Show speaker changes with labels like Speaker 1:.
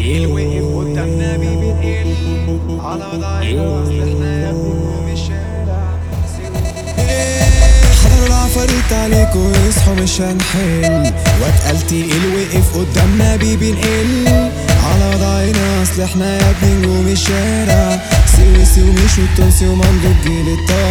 Speaker 1: اللي وقف قدامنا بينقل على ضعينا احنا يا نجوم الشارع.
Speaker 2: حضروا العفاريت عليكوا يصحوا مش هنحل، واتقل تقيل وقف قدامنا بينقل على وضعنا اصل احنا يا ابني نجوم الشارع. سويسي ومش والتونسي ومندوب جيل الطالع.